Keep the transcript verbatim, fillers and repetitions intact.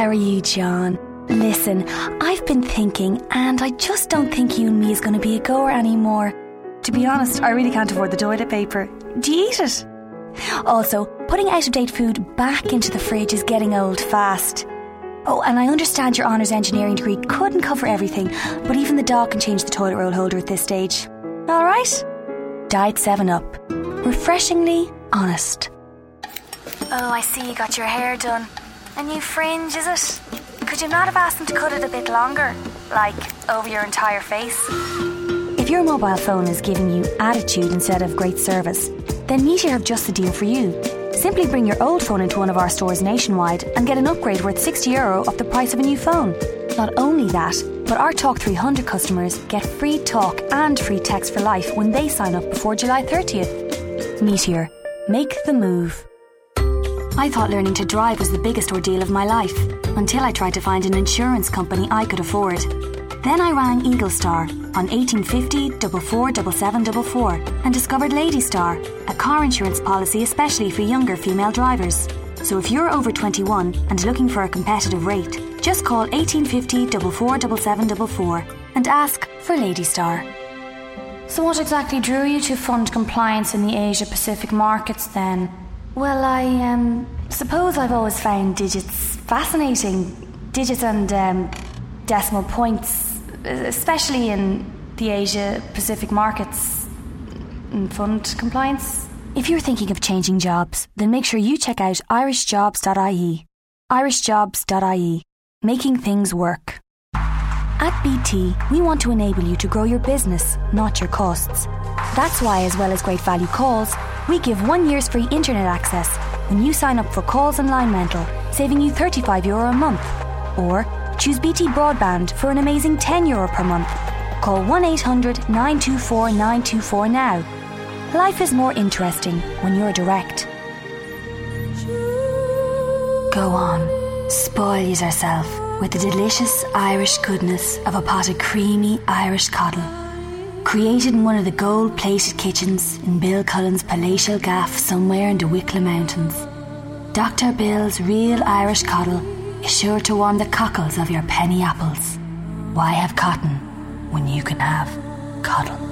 how are you, John? Listen, I've been thinking, and I just don't think you and me is going to be a goer anymore. To be honest, I really can't afford the toilet paper. Do you eat it? Also, putting out-of-date food back into the fridge is getting old fast. Oh, and I understand your honours engineering degree couldn't cover everything, but even the dog can change the toilet roll holder at this stage. All right? Diet seven up. Refreshingly honest. Oh, I see you got your hair done. A new fringe, is it? Could you not have asked them to cut it a bit longer? Like, over your entire face? If your mobile phone is giving you attitude instead of great service, then Meteor have just the deal for you. Simply bring your old phone into one of our stores nationwide and get an upgrade worth sixty euro off the price of a new phone. Not only that, but our Talk three hundred customers get free talk and free text for life when they sign up before July thirtieth. Meteor. Make the move. I thought learning to drive was the biggest ordeal of my life, until I tried to find an insurance company I could afford. Then I rang Eagle Star on eighteen fifty, four four seven seven four four and discovered Lady Star, a car insurance policy especially for younger female drivers. So if you're over twenty-one and looking for a competitive rate, just call eighteen fifty, four four seven seven four four and ask for Lady Star. So what exactly drew you to fund compliance in the Asia Pacific markets then? Well, I um, suppose I've always found digits fascinating. Digits and um, decimal points, especially in the Asia Pacific markets and fund compliance. If you're thinking of changing jobs, then make sure you check out irish jobs dot I E. irish jobs dot I E. Making things work. At B T, we want to enable you to grow your business, not your costs. That's why, as well as great value calls, we give one year's free internet access when you sign up for Calls and Line Rental, saving you thirty-five euro a month. Or choose B T Broadband for an amazing ten euro per month. Call one eight hundred nine two four nine two four now. Life is more interesting when you're direct. Go on, spoil yourself with the delicious Irish goodness of a pot of creamy Irish coddle. Created in one of the gold-plated kitchens in Bill Cullen's palatial gaff somewhere in the Wicklow Mountains. Doctor Bill's real Irish coddle is sure to warm the cockles of your penny apples. Why have cotton when you can have coddle?